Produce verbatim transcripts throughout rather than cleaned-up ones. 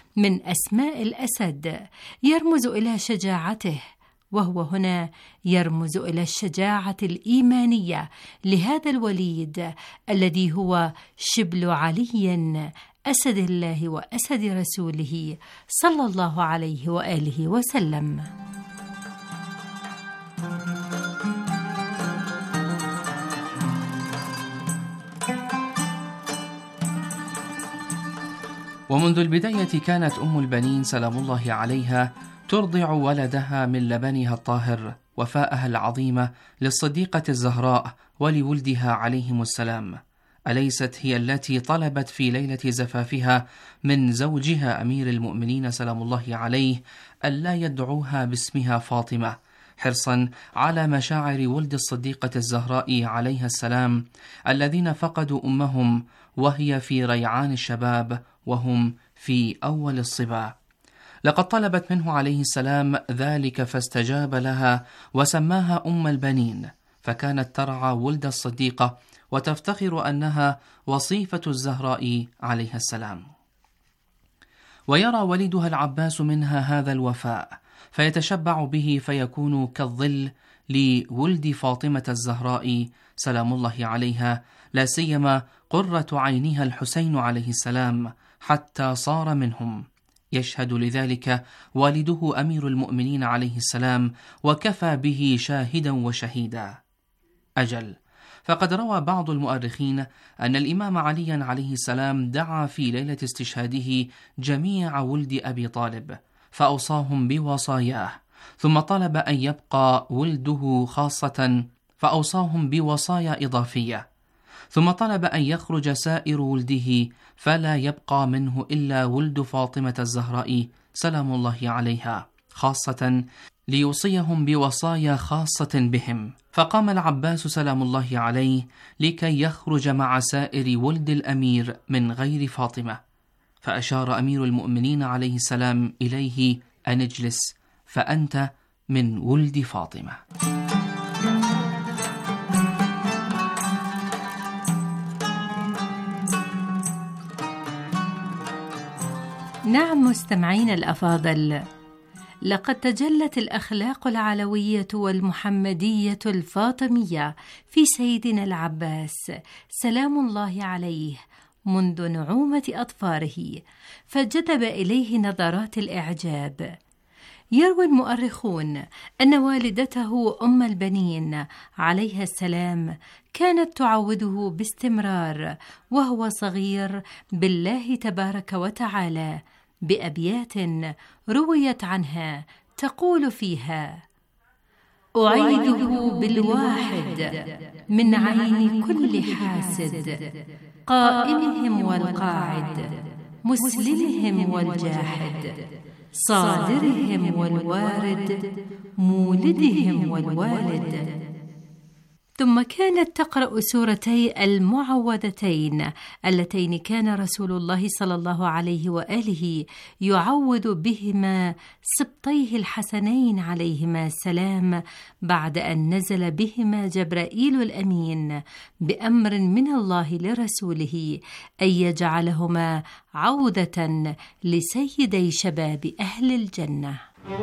من أسماء الأسد يرمز إلى شجاعته، وهو هنا يرمز إلى الشجاعة الإيمانية لهذا الوليد الذي هو شبل علي أسد الله وأسد رسوله صلى الله عليه وآله وسلم. ومنذ البداية كانت أم البنين سلام الله عليها ترضع ولدها من لبنها الطاهر وفاءها العظيمة للصديقة الزهراء ولولدها عليهم السلام. أليست هي التي طلبت في ليلة زفافها من زوجها أمير المؤمنين سلام الله عليه ألا يدعوها باسمها فاطمة، حرصا على مشاعر ولد الصديقة الزهراء عليها السلام الذين فقدوا أمهم وهي في ريعان الشباب وهم في أول الصبا. لقد طلبت منه عليه السلام ذلك فاستجاب لها وسماها أم البنين، فكانت ترعى ولد الصديقة وتفتخر أنها وصيفة الزهراء عليها السلام. ويرى والدها العباس منها هذا الوفاء فيتشبع به فيكون كالظل لولد فاطمة الزهراء سلام الله عليها، لا سيما قرة عينها الحسين عليه السلام حتى صار منهم. يشهد لذلك والده أمير المؤمنين عليه السلام وكفى به شاهدا وشهيدا. أجل، فقد روى بعض المؤرخين أن الإمام علي عليه السلام دعا في ليلة استشهاده جميع ولد أبي طالب فأوصاهم بوصاياه، ثم طلب أن يبقى ولده خاصة فأوصاهم بوصايا إضافية، ثم طلب أن يخرج سائر ولده فلا يبقى منه إلا ولد فاطمة الزهراء سلام الله عليها خاصة ليوصيهم بوصايا خاصة بهم. فقام العباس سلام الله عليه لكي يخرج مع سائر ولد الأمير من غير فاطمة، فأشار أمير المؤمنين عليه السلام إليه أن اجلس فأنت من ولد فاطمة. نعم مستمعين الأفاضل، لقد تجلت الأخلاق العلوية والمحمدية الفاطمية في سيدنا العباس سلام الله عليه منذ نعومة أطفاره، فجذب إليه نظرات الإعجاب. يروي المؤرخون أن والدته أم البنين عليها السلام كانت تعوده باستمرار وهو صغير بالله تبارك وتعالى بأبيات رويت عنها تقول فيها: أعيده بالواحد من عين كل حاسد، قائمهم والقاعد، مسلمهم والجاحد، صادرهم والوارد، مولدهم والوالد. ثم كانت تقرأ سورتي المعوذتين اللتين كان رسول الله صلى الله عليه وآله يعوذ بهما سبطيه الحسنين عليهما السلام بعد أن نزل بهما جبرائيل الأمين بأمر من الله لرسوله أن يجعلهما عوذة لسيدي شباب أهل الجنة.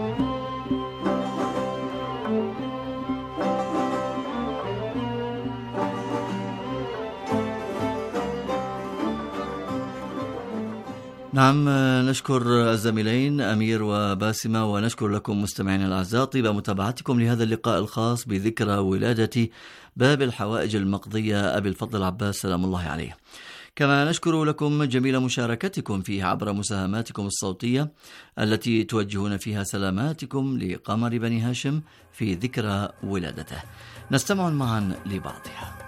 نعم، نشكر الزميلين أمير وباسمة، ونشكر لكم مستمعين الأعزاء طيب متابعتكم لهذا اللقاء الخاص بذكرى ولادة باب الحوائج المقضية أبي الفضل العباس سلام الله عليه. كما نشكر لكم جميل مشاركتكم فيه عبر مساهماتكم الصوتية التي توجهون فيها سلاماتكم لقمر بني هاشم في ذكرى ولادته. نستمع معا لبعضها.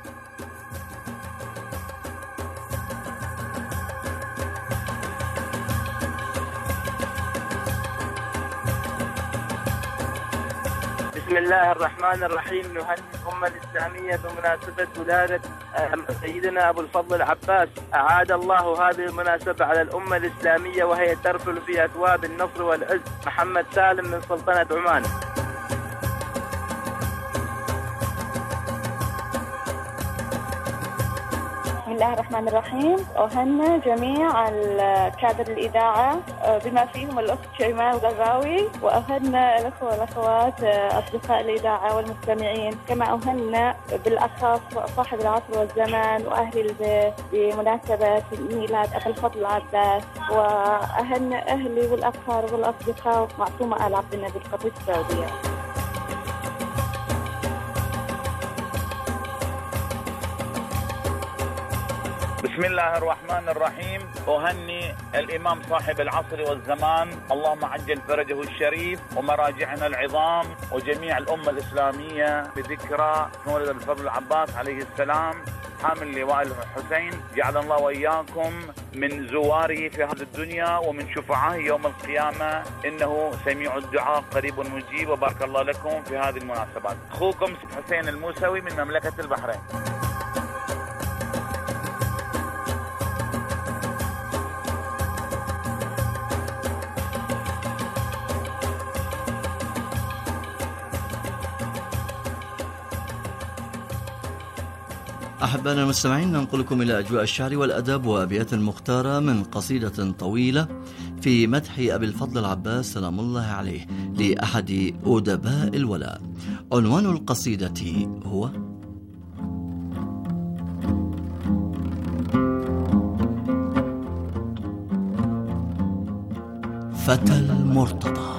بسم الله الرحمن الرحيم. نهنئ الأمة الإسلامية بمناسبة ولادة سيدنا أبو الفضل العباس. أعاد الله هذه المناسبة على الأمة الإسلامية وهي ترفل في أثواب النصر والعز. محمد سالم من سلطنة عمان. بسم الله الرحمن الرحيم. أهنئ جميع الكادر الإذاعة بما فيهم الأخت شيماء الغزاوي، وأهنئ الأخوة والأخوات أصدقاء الإذاعة والمستمعين، كما أهنئ بالأخص صاحب العصر والزمان وأهل البيت بمناسبة ميلاد أبي الفضل عباس، وأهنئ أهلي والأقارب والأصدقاء معصومة آل عبد النبي القطري السعودية. بسم الله الرحمن الرحيم. أهني الإمام صاحب العصر والزمان، اللهم عجل فرجه الشريف ومراجعنا العظام وجميع الأمة الإسلامية بذكرى مولد أبي الفضل العباس عليه السلام حامل لواء الحسين. جعل الله وإياكم من زواره في هذه الدنيا ومن شفعائه يوم القيامة، إنه سميع الدعاء قريب مجيب. وبارك الله لكم في هذه المناسبات. أخوكم حسين الموسوي من مملكة البحرين. أحبائنا المستمعين، ننقلكم إلى أجواء الشعر والأدب وأبيات مختارة من قصيدة طويلة في مدح أبي الفضل العباس سلام الله عليه لأحد أدباء الولاء. عنوان القصيدة هو فتى المرتضى.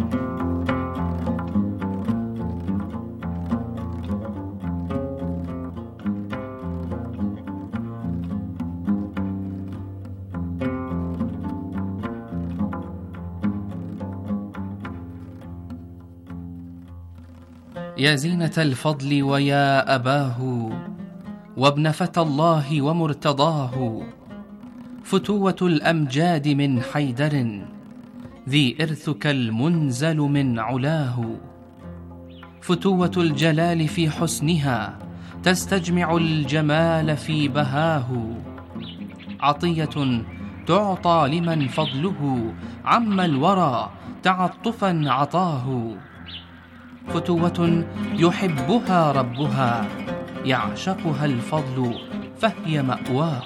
يا زينة الفضل ويا أباه، وابن فتى الله ومرتضاه، فتوة الأمجاد من حيدر، ذي إرثك المنزل من علاه. فتوة الجلال في حسنها، تستجمع الجمال في بهاه. عطية تعطى لمن فضله عم الورى تعطفا عطاه. فتوة يحبها ربها، يعشقها الفضل فهي مأواه.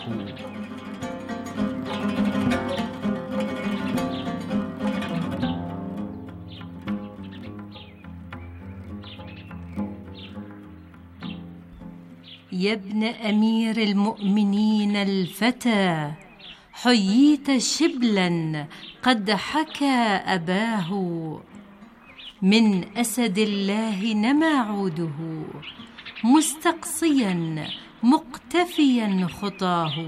يا ابن أمير المؤمنين الفتى، حييت شبلا قد حكى أباه. من أسد الله نما عوده، مستقصيا مقتفيا خطاه.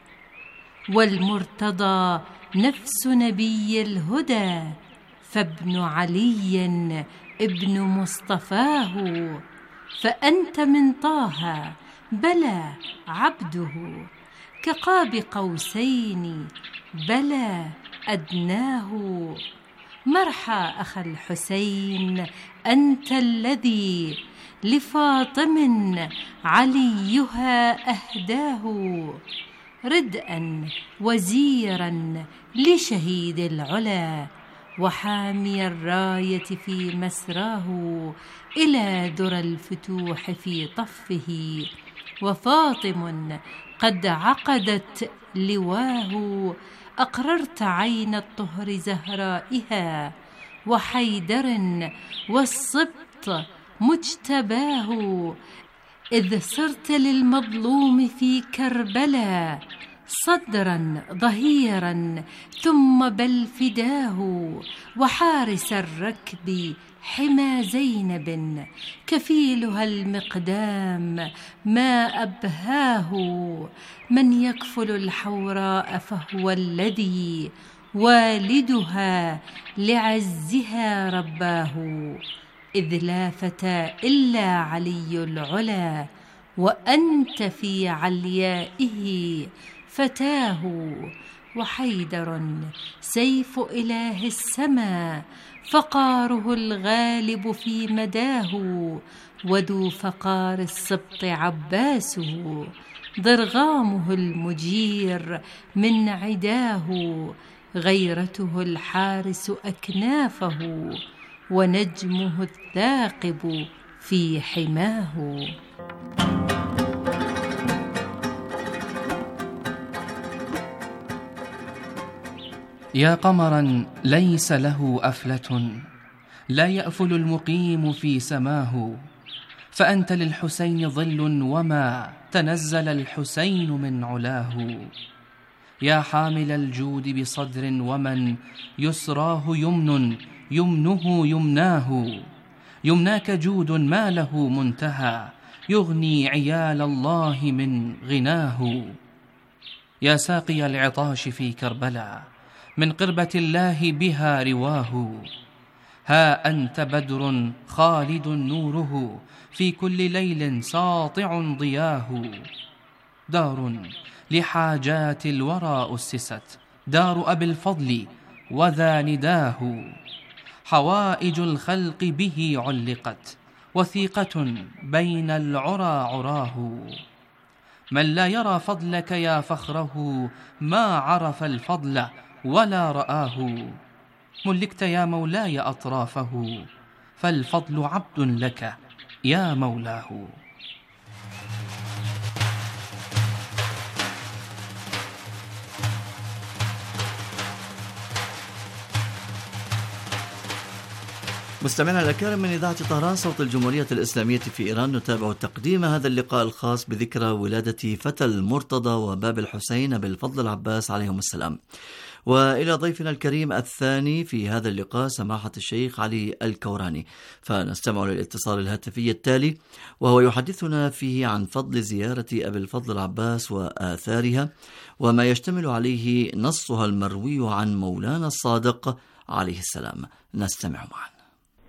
والمرتضى نفس نبي الهدى، فابن علي ابن مصطفاه. فأنت من طه بلى عبده، كقاب قوسين بلى أدناه. مرحى أخا الحسين، أنت الذي لفاطم عليها أهداه. ردءا وزيرا لشهيد العلا، وحامي الراية في مسراه. إلى درى الفتوح في طفه، وفاطم قد عقدت لواه. أقررت عين الطهر زهرائها، وحيدر والسبط مجتباه. إذ صرت للمظلوم في كربلاء، صدرا ظهيرا ثم بل فداه. وحارس الركب حمى زينب، كفيلها المقدام ما أبهاه. من يكفل الحوراء فهو الذي والدها لعزها رباه. إذ لا فتى إلا علي العلا، وأنت في عليائه فتاه. وحيدر سيف إله السماء، فقاره الغالب في مداه. وذو فقار السبط عباسه، ضرغامه المجير من عداه. غيرته الحارس أكنافه، ونجمه الثاقب في حماه. يا قمرا ليس له أفلة، لا يأفل المقيم في سماه، فأنت للحسين ظل وما تنزل الحسين من علاه. يا حامل الجود بصدر ومن يسراه يمن يمنه يمناه، يمناك جود ما له منتهى يغني عيال الله من غناه. يا ساقي العطاش في كربلاء من قربة الله بها رواه، ها أنت بدر خالد نوره في كل ليل ساطع ضياه. دار لحاجات الورى أسست، دار أبي الفضل وذا نداه، حوائج الخلق به علقت وثيقة بين العرى عراه. من لا يرى فضلك يا فخره ما عرف الفضل ولا رآه. ملكت يا مولاي أطرافه فالفضل عبد لك يا مولاه. مستمعينا الأكارم من إذاعة طهران صوت الجمهورية الإسلامية في إيران، نتابع تقديم هذا اللقاء الخاص بذكرى ولادة فتى المرتضى وباب الحسين بالفضل العباس عليهم السلام. وإلى ضيفنا الكريم الثاني في هذا اللقاء سماحة الشيخ علي الكوراني، فنستمع للاتصال الهاتفي التالي وهو يحدثنا فيه عن فضل زيارة أبي الفضل العباس وآثارها وما يشتمل عليه نصها المروي عن مولانا الصادق عليه السلام. نستمع معا.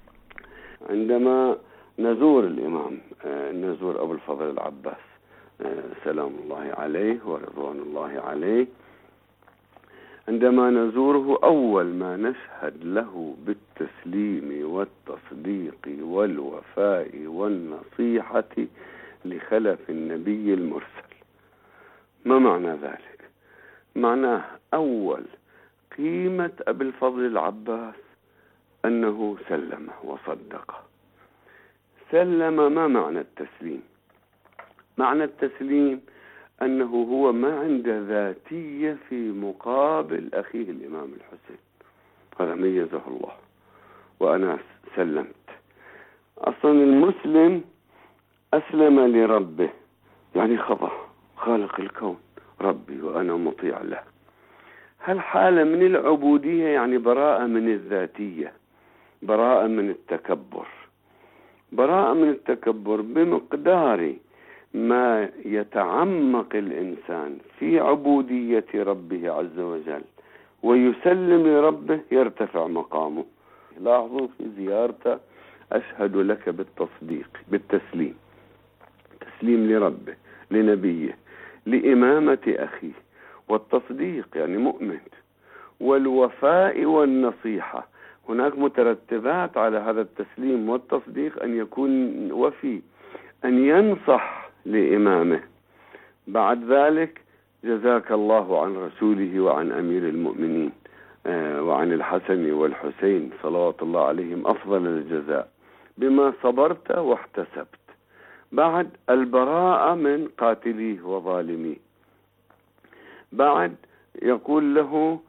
عندما نزور الإمام نزور أبو الفضل العباس سلام الله عليه ورضوان الله عليه، عندما نزوره أول ما نشهد له بالتسليم والتصديق والوفاء والنصيحة لخلف النبي المرسل. ما معنى ذلك؟ معناه أول قيمة أبي الفضل العباس أنه سلم وصدق. سلم، ما معنى التسليم؟ معنى التسليم أنه هو ما عنده ذاتية في مقابل أخيه الإمام الحسين، هذا ميزه الله. وأنا سلمت. أصلا المسلم أسلم لربه، يعني خضع، خالق الكون ربي وأنا مطيع له. هالحالة من العبودية يعني براءة من الذاتية، براءة من التكبر. براءة من التكبر بمقدار ما يتعمق الإنسان في عبودية ربه عز وجل ويسلم لربه يرتفع مقامه. لاحظوا في زيارته أشهد لك بالتصديق بالتسليم، تسليم لربه لنبيه لإمامة أخيه، والتصديق يعني مؤمن، والوفاء والنصيحة. هناك مترتبات على هذا التسليم والتصديق، أن يكون وفي، أن ينصح لإمامه. بعد ذلك جزاك الله عن رسوله وعن أمير المؤمنين وعن الحسن والحسين صلوات الله عليهم أفضل الجزاء بما صبرت واحتسبت. بعد البراءة من قاتليه وظالميه. بعد يقول له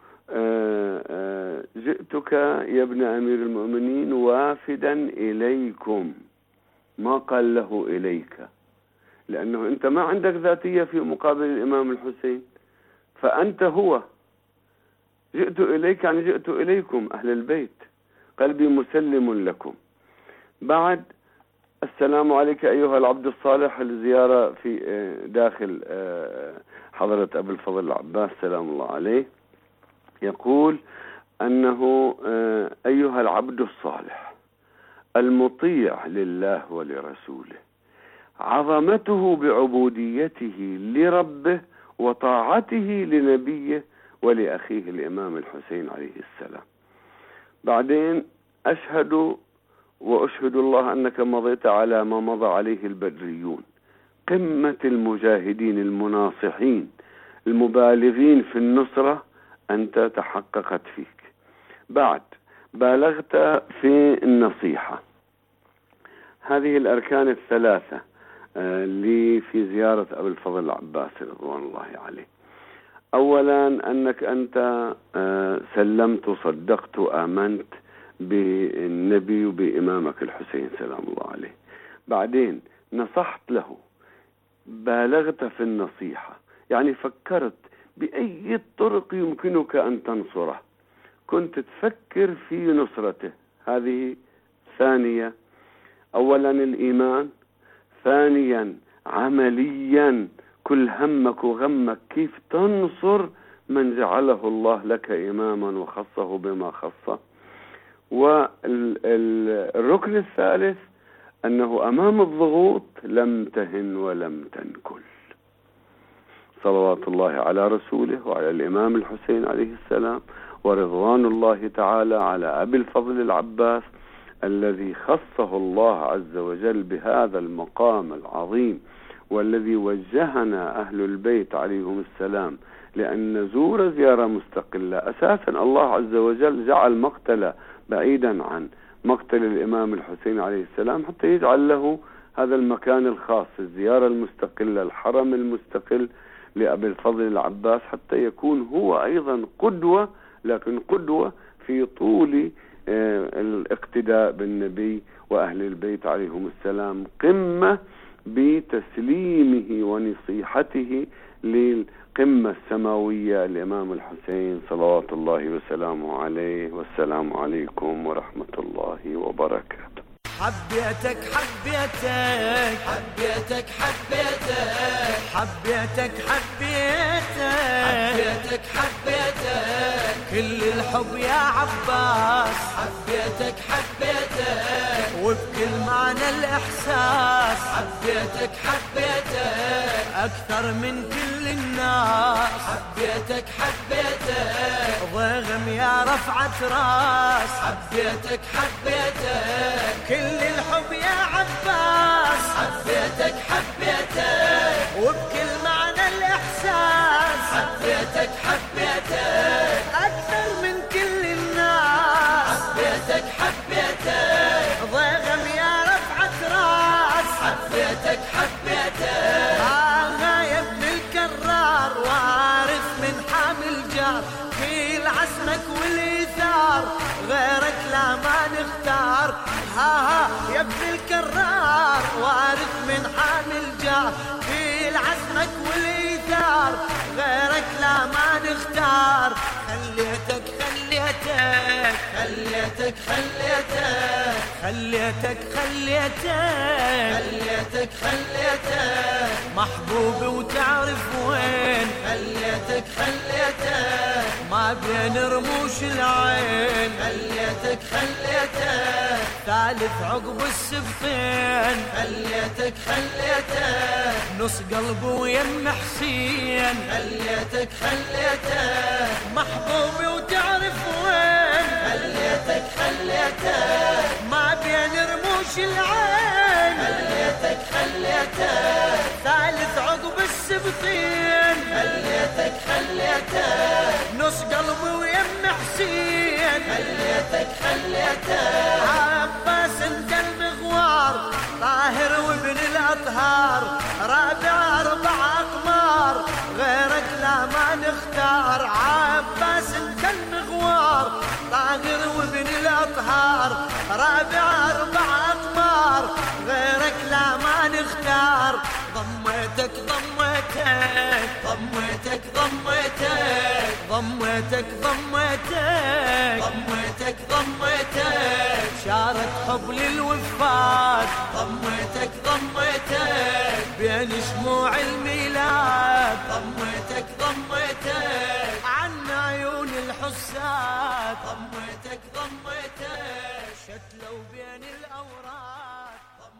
جئتك يا ابن أمير المؤمنين وافدا إليكم، ما قال له إليك، لأنه أنت ما عندك ذاتية في مقابل الإمام الحسين، فأنت هو. جئت إليك يعني جئت إليكم أهل البيت، قلبي مسلم لكم. بعد السلام عليك أيها العبد الصالح، الزيارة في داخل حضرة أبي الفضل العباس سلام الله عليه، يقول أنه أيها العبد الصالح المطيع لله ولرسوله، عظمته بعبوديته لربه وطاعته لنبيه ولأخيه الإمام الحسين عليه السلام. بعدين أشهد وأشهد الله أنك مضيت على ما مضى عليه البدريون، قمة المجاهدين المناصحين المبالغين في النصرة، أنت تحققت فيك. بعد بالغت في النصيحة. هذه الأركان الثلاثة اللي في زيارة أبي الفضل العباس رضوان الله عليه. أولا أنك أنت سلمت وصدقت وآمنت بالنبي وبإمامك الحسين سلام الله عليه. بعدين نصحت له، بالغت في النصيحة، يعني فكرت بأي طرق يمكنك أن تنصره، كنت تفكر في نصرته. هذه ثانية، أولا الإيمان، ثانيا عمليا كل همك وغمك كيف تنصر من جعله الله لك إماما وخصه بما خصه. والركن الثالث أنه أمام الضغوط لم تهن ولم تنكل. صلوات الله على رسوله وعلى الإمام الحسين عليه السلام، ورضوان الله تعالى على أبي الفضل العباس الذي خصه الله عز وجل بهذا المقام العظيم، والذي وجهنا أهل البيت عليهم السلام لأن نزور زيارة مستقلة. أساسا الله عز وجل جعل مقتل بعيدا عن مقتل الإمام الحسين عليه السلام حتى يجعل له هذا المكان الخاص، الزيارة المستقلة، الحرم المستقل لأبي الفضل العباس، حتى يكون هو أيضا قدوة، لكن قدوة في طول الاقتداء بالنبي وأهل البيت عليهم السلام، قمة بتسليمه ونصيحته للقمة السماوية الإمام الحسين صلوات الله وسلامه عليه. والسلام عليكم ورحمة الله وبركاته. حبيتك حبيتك حبيتك حبيتك حبيتك حبيتك حبيتك حبيتك كل الحب يا عباس، حبيتك حبيتك وبكل معنى الإحساس، حبيتك حبيتك أكثر من كل الناس، حبيتك حبيتك ضغم يا رفعة راس، حبيتك حبيتك كل الحب يا عباس، حبيتك حبيتك وبكل معنى الإحساس، حبيتك حبيتك أكثر من كل الناس، حبيتك حبيتك ضغم يا رفعة راس، حبيتك حبيتك آه يا ابن الكرار وارث من حامل جار، كل عزمك والإيثار غيرك لا ما نختار. ها ها يا ابن الكرار وارث من حامل جار، كل عزمك والإيثار غيرك لا ما نختار. خليتك خليتك خليتك خليتك خليتك خليتك خليتك خليتك محبوب وتعرف وين، خليتك خليتك ما بين رموش العين، خليتك خليتك ثالث عقب السبطين، خليتك خليتك نص قلبه ويم حسين، خليتك خليتك محبوبي وتعرف وين، خليتك خليتك ما بين رموش العين، خليتك خليتك ثالث عقب السبطين، خليتك خليتك نص قلبي ويم حسين، خليتك خليتك عباس انت المغوار طاهر وابن الأطهار، رابع أربع أقمار غيرك لا ما نختار. عباس انت المغوار طاهر وابن الأطهار، رابع أربع أقمار غيرك لا ما نختار. ضميتك ضميتك ضميتك ضميتك ضميتك ضميتك ضميتك ضميتك شارك حب للوفات، ضميتك ضميتك بين شموع الميلاد، ضميتك ضميتك عن عيون الحساد، ضميتك ضميتك شتلوا بين الأوراق.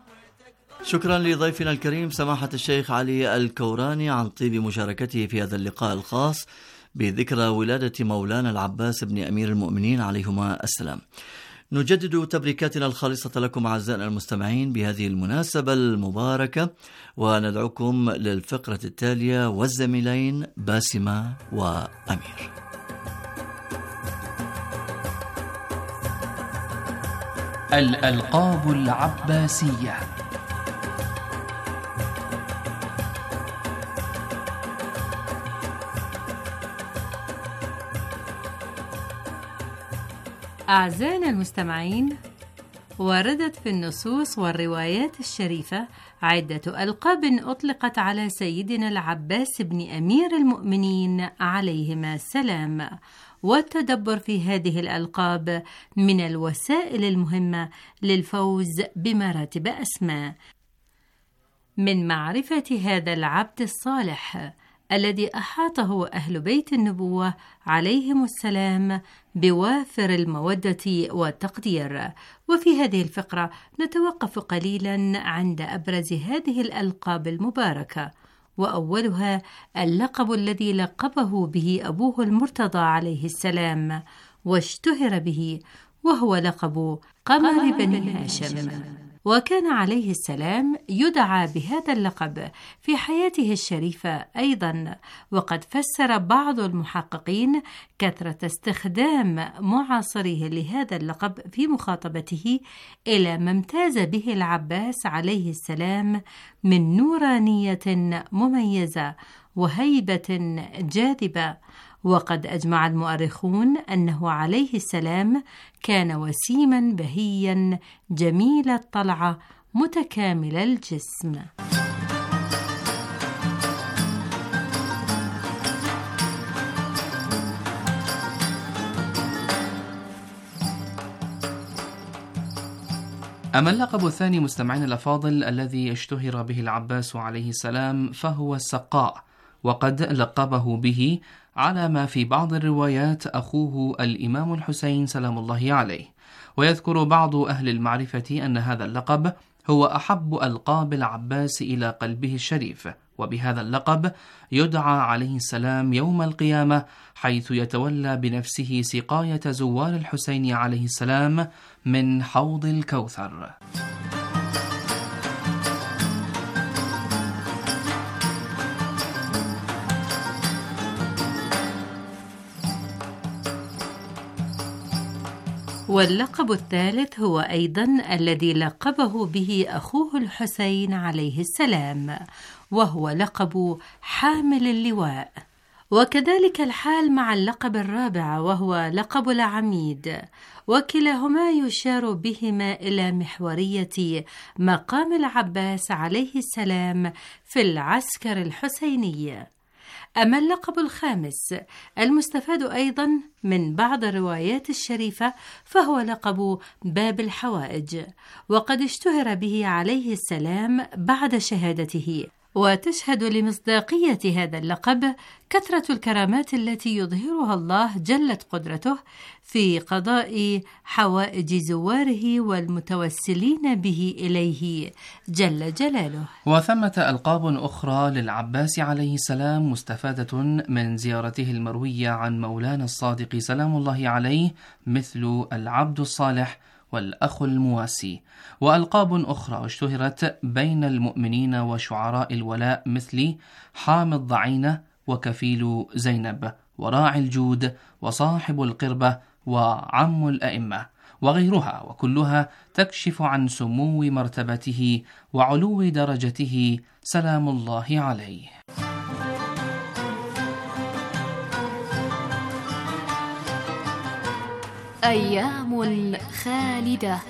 شكرا لضيفنا الكريم سماحة الشيخ علي الكوراني عن طيب مشاركته في هذا اللقاء الخاص بذكرى ولادة مولانا العباس بن أمير المؤمنين عليهما السلام. نجدد تبريكاتنا الخالصة لكم أعزائنا المستمعين بهذه المناسبة المباركة، وندعوكم للفقرة التالية والزميلين باسمة وأمير. الألقاب العباسية. أعزائنا المستمعين، وردت في النصوص والروايات الشريفة عدة ألقاب أطلقت على سيدنا العباس بن أمير المؤمنين عليهما السلام، والتدبر في هذه الألقاب من الوسائل المهمة للفوز بمراتب أسماء. من معرفة هذا العبد الصالح الذي أحاطه أهل بيت النبوة عليهم السلام بوافر المودة والتقدير. وفي هذه الفقرة نتوقف قليلا عند أبرز هذه الألقاب المباركة، وأولها اللقب الذي لقبه به أبوه المرتضى عليه السلام واشتهر به، وهو لقب قمر بني هاشم. وكان عليه السلام يدعى بهذا اللقب في حياته الشريفة أيضا، وقد فسر بعض المحققين كثرة استخدام معاصريه لهذا اللقب في مخاطبته إلى ما امتاز به العباس عليه السلام من نورانية مميزة وهيبة جاذبة. وقد أجمع المؤرخون أنه عليه السلام كان وسيما بهيا جميل الطلعة متكامل الجسم. أما اللقب الثاني مستمعين الأفاضل الذي اشتهر به العباس عليه السلام فهو السقاء، وقد لقبه به على ما في بعض الروايات أخوه الإمام الحسين سلام الله عليه. ويذكر بعض أهل المعرفة أن هذا اللقب هو أحب ألقاب العباس إلى قلبه الشريف، وبهذا اللقب يدعى عليه السلام يوم القيامة، حيث يتولى بنفسه سقاية زوار الحسين عليه السلام من حوض الكوثر. واللقب الثالث هو أيضا الذي لقبه به أخوه الحسين عليه السلام، وهو لقب حامل اللواء. وكذلك الحال مع اللقب الرابع وهو لقب العميد، وكلاهما يشار بهما إلى محورية مقام العباس عليه السلام في العسكر الحسيني. أما اللقب الخامس المستفاد أيضا من بعض الروايات الشريفة فهو لقب باب الحوائج، وقد اشتهر به عليه السلام بعد شهادته. وتشهد لمصداقية هذا اللقب كثرة الكرامات التي يظهرها الله جلت قدرته في قضاء حوائج زواره والمتوسلين به إليه جل جلاله. وثمة ألقاب أخرى للعباس عليه السلام مستفادة من زيارته المروية عن مولانا الصادق سلام الله عليه، مثل العبد الصالح والأخ المواسي، وألقاب أخرى اشتهرت بين المؤمنين وشعراء الولاء مثل حامد ضعينة وكفيل زينب وراعي الجود وصاحب القربة وعم الأئمة وغيرها، وكلها تكشف عن سمو مرتبته وعلو درجته سلام الله عليه. أيام خالدة.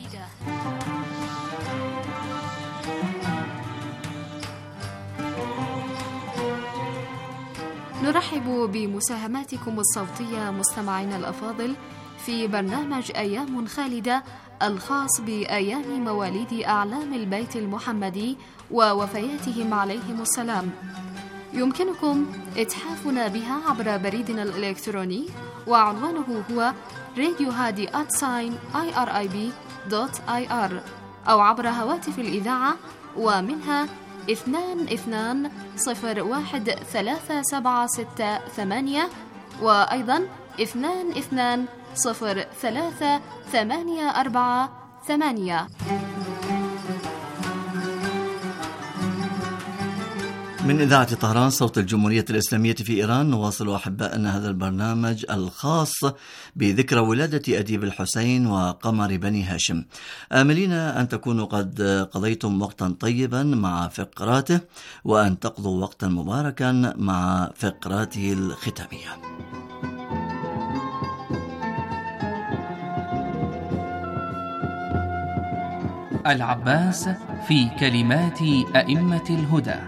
نرحب بمساهماتكم الصوتية مستمعينا الأفاضل في برنامج أيام خالدة الخاص بأيام مواليد أعلام البيت المحمدي ووفياتهم عليهم السلام. يمكنكم إتحافنا بها عبر بريدنا الإلكتروني، وعنوانه هو راديو هادي آت ساين آي آر آي بي دوت آي آر، أو عبر هواتف الإذاعة ومنها اثنان اثنان صفر واحد ثلاثة سبعة ستة ثمانية، وأيضا اثنان اثنان صفر ثلاثة ثمانية أربعة ثمانية. من إذاعة طهران صوت الجمهورية الإسلامية في إيران، نواصل أحبائنا هذا البرنامج الخاص بذكرى ولادة أديب الحسين وقمر بني هاشم، آملين أن تكونوا قد قضيتم وقتا طيبا مع فقراته، وأن تقضوا وقتا مباركا مع فقراته الختامية. العباس في كلمات أئمة الهدى.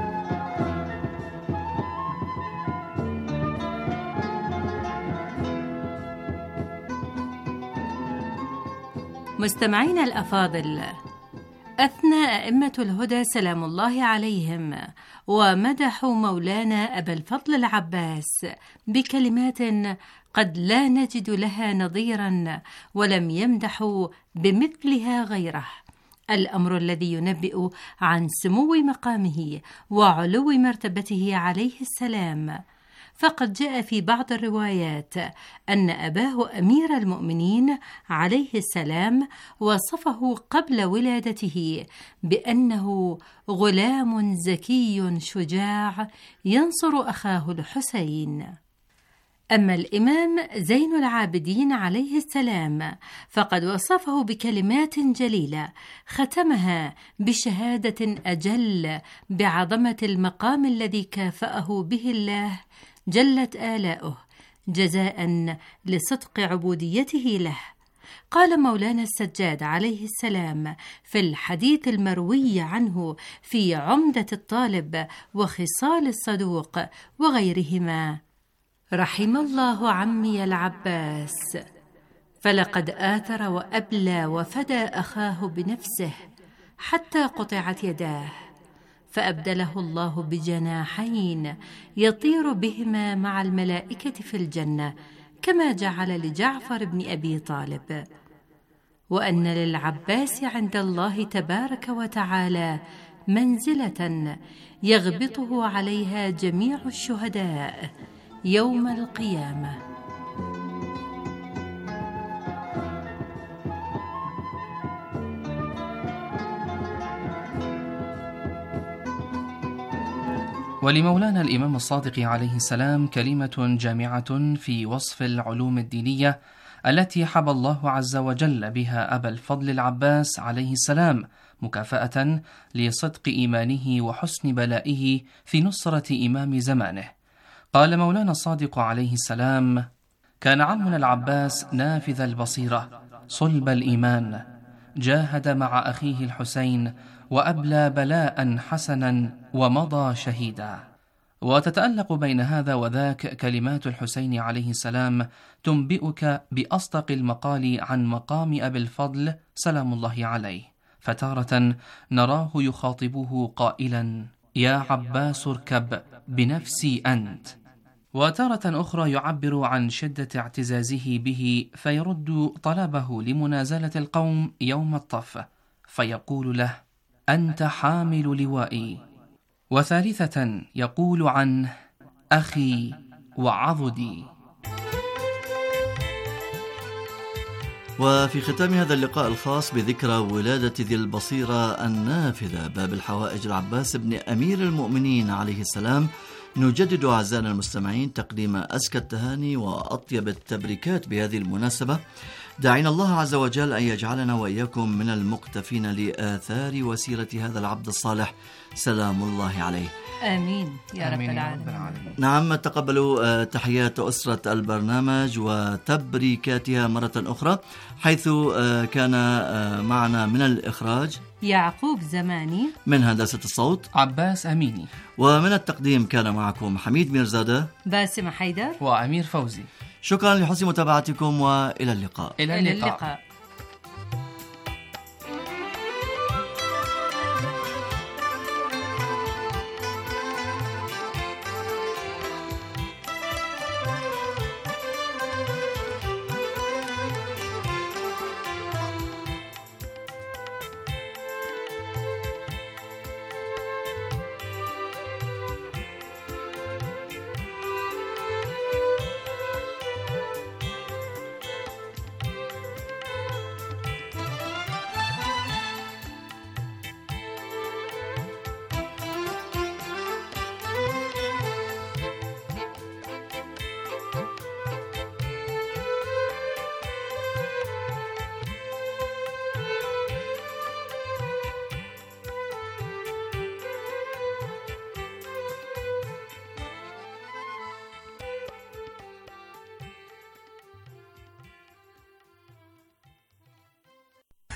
مستمعينا الأفاضل، أثنى أئمة الهدى سلام الله عليهم ومدحوا مولانا أبا الفضل العباس بكلمات قد لا نجد لها نظيرا، ولم يمدحوا بمثلها غيره، الأمر الذي ينبئ عن سمو مقامه وعلو مرتبته عليه السلام. فقد جاء في بعض الروايات أن أباه أمير المؤمنين عليه السلام وصفه قبل ولادته بأنه غلام زكي شجاع ينصر أخاه الحسين. أما الإمام زين العابدين عليه السلام فقد وصفه بكلمات جليلة ختمها بشهادة أجل بعظمة المقام الذي كافأه به الله جلت آلاؤه جزاء لصدق عبوديته له. قال مولانا السجاد عليه السلام في الحديث المروي عنه في عمدة الطالب وخصال الصدوق وغيرهما: رحم الله عمي العباس، فلقد آثر وأبلى وفدى أخاه بنفسه حتى قطعت يداه، فأبدله الله بجناحين يطير بهما مع الملائكة في الجنة كما جعل لجعفر بن أبي طالب، وأن للعباس عند الله تبارك وتعالى منزلة يغبطه عليها جميع الشهداء يوم القيامة. ولمولانا الإمام الصادق عليه السلام كلمة جامعة في وصف العلوم الدينية التي حب الله عز وجل بها أبا الفضل العباس عليه السلام مكافأة لصدق إيمانه وحسن بلائه في نصرة إمام زمانه. قال مولانا الصادق عليه السلام: كان عمنا العباس نافذ البصيرة صلب الإيمان، جاهد مع أخيه الحسين وأبلى بلاء حسنا ومضى شهيدا. وتتألق بين هذا وذاك كلمات الحسين عليه السلام تنبئك بأصدق المقال عن مقام أبي الفضل سلام الله عليه، فتارة نراه يخاطبه قائلا: يا عباس اركب بنفسي أنت، وتارة أخرى يعبر عن شدة اعتزازه به فيرد طلبه لمنازلة القوم يوم الطف فيقول له: أنت حامل لوائي. وثالثة يقول عنه: أخي وعضدي. وفي ختام هذا اللقاء الخاص بذكرى ولادة ذي البصيرة النافذة باب الحوائج العباس بن أمير المؤمنين عليه السلام، نجدد أعزائنا المستمعين تقديم أزكى التهاني وأطيب التبريكات بهذه المناسبة، داعين الله عز وجل أن يجعلنا وإياكم من المقتفين لآثار وسيرة هذا العبد الصالح سلام الله عليه. آمين يا رب العالمين. نعم، تقبلوا تحيات أسرة البرنامج وتبريكاتها مرة أخرى، حيث كان معنا من الإخراج يعقوب زماني، من هندسة الصوت عباس أميني، ومن التقديم كان معكم حميد ميرزادة، باسم حيدر وأمير فوزي. شكرا لحسن متابعتكم وإلى اللقاء. إلى اللقاء, إلى اللقاء.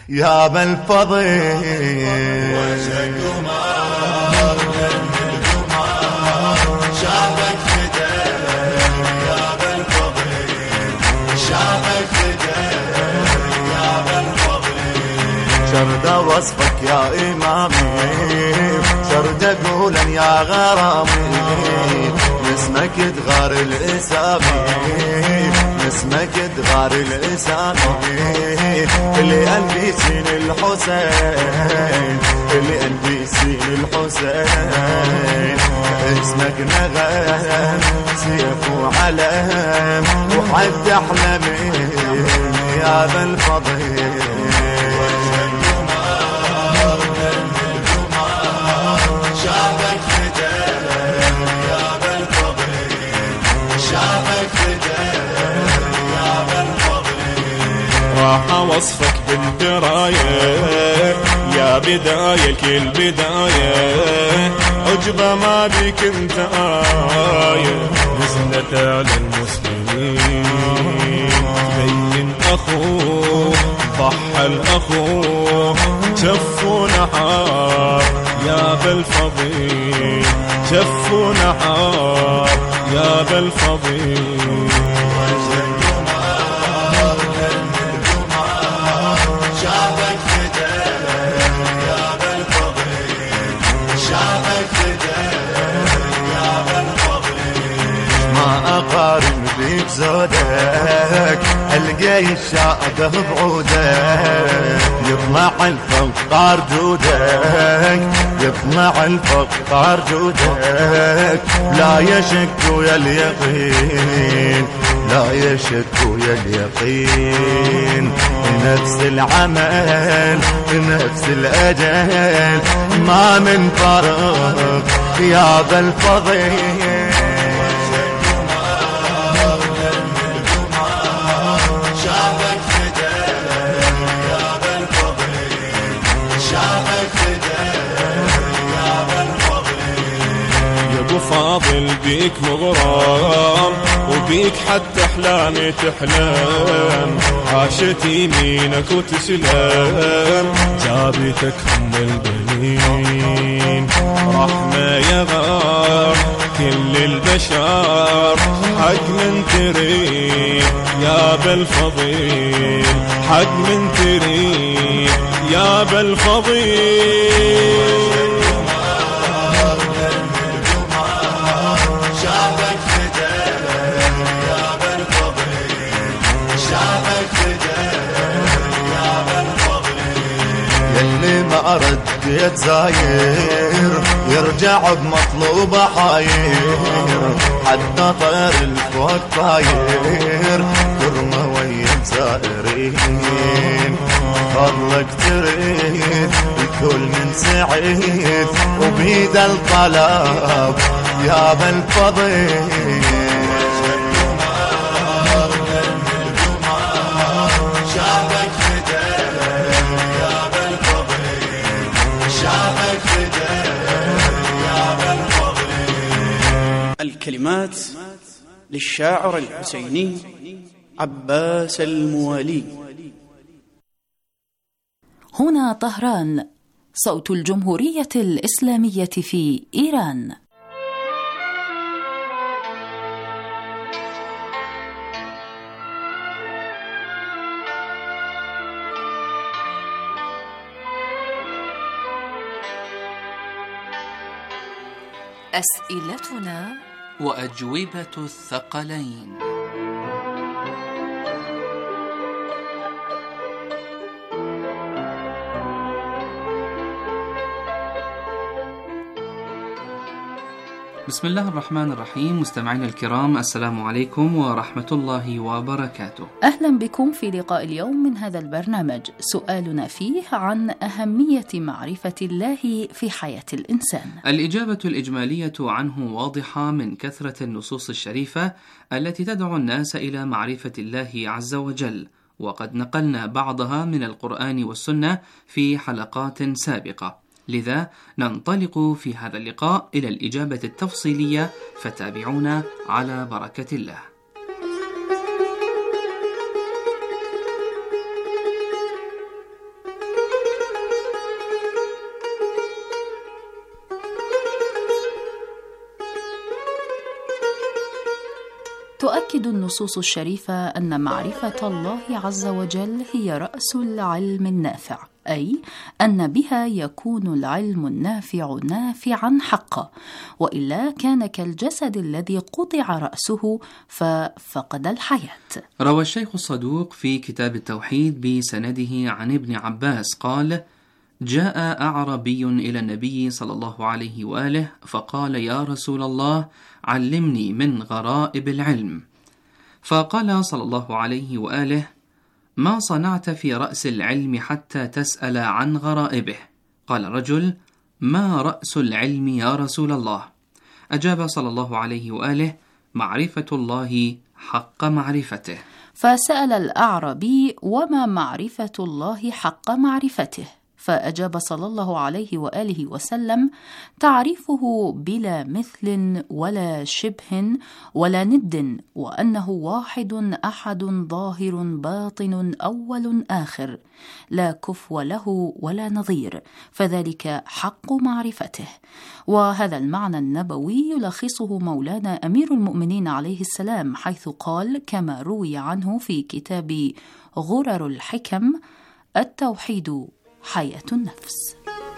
يا ابا الفضل وجهك قمر القمر شافك فداك يا ابا الفضل شافك فداك يا ابا الفضل شرد وصفك يا إمامي شرد أقولا يا غرامي اسمك تغار الإسامي اسمك تغار الإسامي اللي قلبي سين الحسين اللي قلبي سين الحسين اسمك نغم سيف وعلم وحد أحلامي يا ذا الفضل شافك فداك يا ابا الفضل شافك فداك يا ابا الفضل راح وصفك بالدراية يا بداية كل بداية عجبة ما بك انت آية نزلت على المسلمين تبين أخوه ضحى الأخوه شف ونحار يا بالفضيل شف ونحار يا بالفضيل شافك فداك يا ابا الفضل شافك فداك يا ابا الفضل ما أقارن بيك زودك القاي الشاقه بعودك يطلع الفقار جودك يطلع الفقار جودك لا يشك يا اليقين لا يشك يا اليقين نفس العمل نفس الأجل ما من فرق يا ذا الفضل شافك فداك يا ابا الفضل شافك فداك يا ابا الفضل يا ابو فاضل بيك مغرام وبيك حتى احلامي تحلم عاشت يمينك وتسلم جابتك ام البنين رحمة يا غار كل البشر حق من تريد يا بالفضيل حق من تريد يا بالفضيل شافك فداك يا ابا الفضل شافك فداك يا ابا الفضل يلي ما رديت زاير يرجع بمطلوب حاير حتى طير الفوق طاير كرمه ويا زائرين فضلك تريد الكل من سعيد وبيد الطلب يا ابا الفضل شافك فداك يا ابا الفضل شافك فداك يا ابا الفضل الكلمات للشاعر الحسيني عباس الموالي. هنا طهران، صوت الجمهورية الإسلامية في إيران. أسئلتنا وأجوبة الثقلين. بسم الله الرحمن الرحيم. مستمعينا الكرام، السلام عليكم ورحمة الله وبركاته. أهلا بكم في لقاء اليوم من هذا البرنامج، سؤالنا فيه عن أهمية معرفة الله في حياة الإنسان. الإجابة الإجمالية عنه واضحة من كثرة النصوص الشريفة التي تدعو الناس إلى معرفة الله عز وجل، وقد نقلنا بعضها من القرآن والسنة في حلقات سابقة، لذا ننطلق في هذا اللقاء إلى الإجابة التفصيلية، فتابعونا على بركة الله. تؤكد النصوص الشريفة أن معرفة الله عز وجل هي رأس العلم النافع، أي أن بها يكون العلم النافع نافعا حقا، وإلا كان كالجسد الذي قطع رأسه ففقد الحياة. روى الشيخ الصدوق في كتاب التوحيد بسنده عن ابن عباس قال: جاء أعربي إلى النبي صلى الله عليه وآله فقال: يا رسول الله، علمني من غرائب العلم. فقال صلى الله عليه وآله: ما صنعت في رأس العلم حتى تسأل عن غرائبه؟ قال رجل: ما رأس العلم يا رسول الله؟ أجاب صلى الله عليه وآله: معرفة الله حق معرفته. فسأل الأعرابي: وما معرفة الله حق معرفته؟ فأجاب صلى الله عليه وآله وسلم: تعريفه بلا مثل ولا شبه ولا ند، وأنه واحد أحد ظاهر باطن أول آخر، لا كفو له ولا نظير، فذلك حق معرفته. وهذا المعنى النبوي يلخصه مولانا أمير المؤمنين عليه السلام، حيث قال كما روي عنه في كتاب غرر الحكم: التوحيد حياة النفس.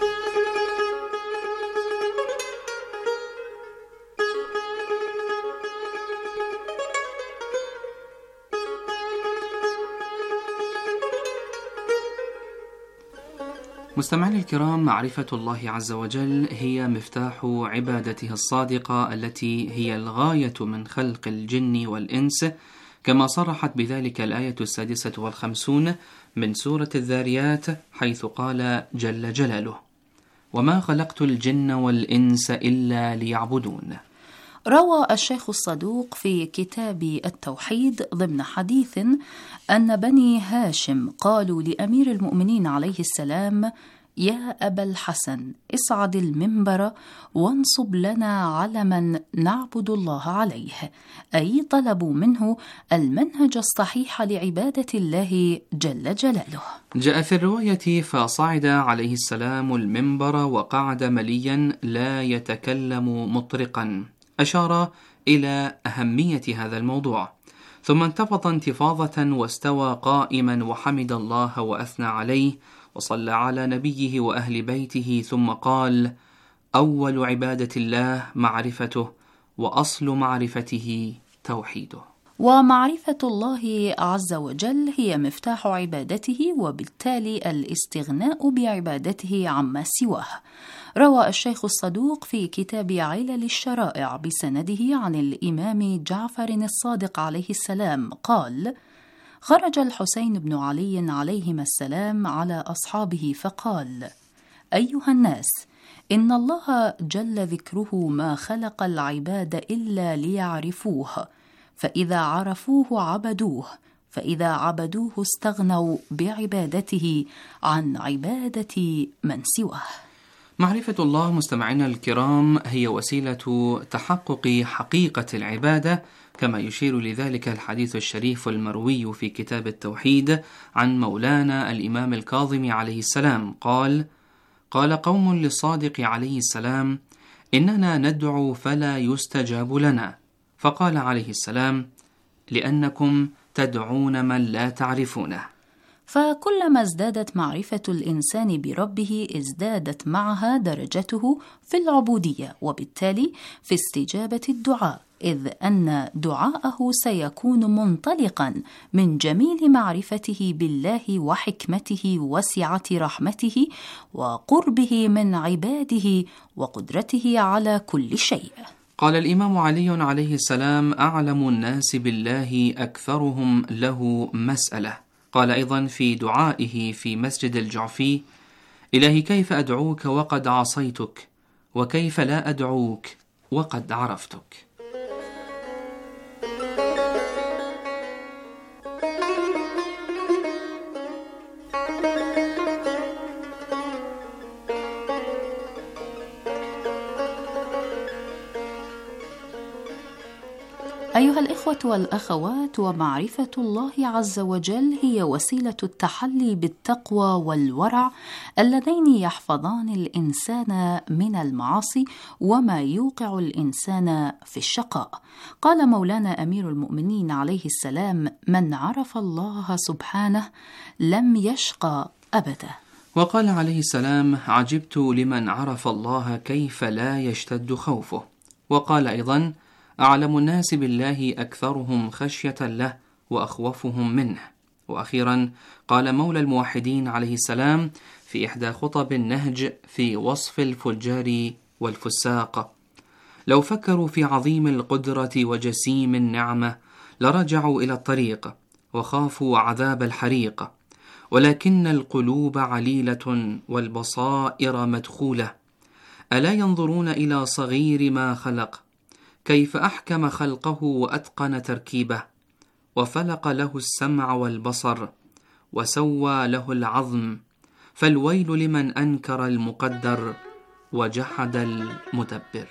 مستمعينا الكرام، معرفة الله عز وجل هي مفتاح عبادته الصادقة التي هي الغاية من خلق الجن والإنس، كما صرحت بذلك الآية السادسة والخمسون من سورة الذاريات، حيث قال جل جلاله: وما خلقت الجن والإنس إلا ليعبدون. روى الشيخ الصدوق في كتاب التوحيد ضمن حديث أن بني هاشم قالوا لأمير المؤمنين عليه السلام: يا أبا الحسن، اصعد المنبر وانصب لنا علما نعبد الله عليه، أي طلبوا منه المنهج الصحيح لعبادة الله جل جلاله. جاء في الرواية: فصعد عليه السلام المنبر وقعد مليا لا يتكلم مطرقا، أشار إلى أهمية هذا الموضوع، ثم انتفض انتفاضة واستوى قائما وحمد الله وأثنى عليه وصلى على نبيه وأهل بيته، ثم قال: أول عبادة الله معرفته، وأصل معرفته توحيده. ومعرفة الله عز وجل هي مفتاح عبادته، وبالتالي الاستغناء بعبادته عما سواه. روى الشيخ الصدوق في كتاب علل الشرائع بسنده عن الإمام جعفر الصادق عليه السلام قال: خرج الحسين بن علي عليهما السلام على أصحابه فقال: أيها الناس، إن الله جل ذكره ما خلق العباد إلا ليعرفوه، فإذا عرفوه عبدوه، فإذا عبدوه استغنوا بعبادته عن عبادة من سواه. معرفة الله مستمعينا الكرام هي وسيلة تحقق حقيقة العبادة، كما يشير لذلك الحديث الشريف المروي في كتاب التوحيد عن مولانا الإمام الكاظم عليه السلام قال: قال قوم للصادق عليه السلام: إننا ندعو فلا يستجاب لنا. فقال عليه السلام: لأنكم تدعون من لا تعرفونه. فكلما ازدادت معرفة الإنسان بربه ازدادت معها درجته في العبودية، وبالتالي في استجابة الدعاء، إذ أن دعاءه سيكون منطلقا من جميل معرفته بالله وحكمته وسعة رحمته وقربه من عباده وقدرته على كل شيء. قال الإمام علي عليه السلام: أعلم الناس بالله أكثرهم له مسألة. قال أيضا في دعائه في مسجد الجعفي: إلهي كيف أدعوك وقد عصيتك، وكيف لا أدعوك وقد عرفتك. أيها الإخوة والأخوات، ومعرفة الله عز وجل هي وسيلة التحلي بالتقوى والورع اللذين يحفظان الإنسان من المعاصي وما يوقع الإنسان في الشقاء. قال مولانا أمير المؤمنين عليه السلام: من عرف الله سبحانه لم يشقى أبدا. وقال عليه السلام: عجبت لمن عرف الله كيف لا يشتد خوفه. وقال أيضا: أعلم الناس بالله أكثرهم خشية له وأخوفهم منه. وأخيرا قال مولى الموحدين عليه السلام في إحدى خطب النهج في وصف الفجار والفساق: لو فكروا في عظيم القدرة وجسيم النعمة لرجعوا إلى الطريق وخافوا عذاب الحريق، ولكن القلوب عليلة والبصائر مدخولة، ألا ينظرون إلى صغير ما خلق كيف أحكم خلقه وأتقن تركيبه، وفلق له السمع والبصر وسوى له العظم، فالويل لمن أنكر المقدر وجحد المدبر.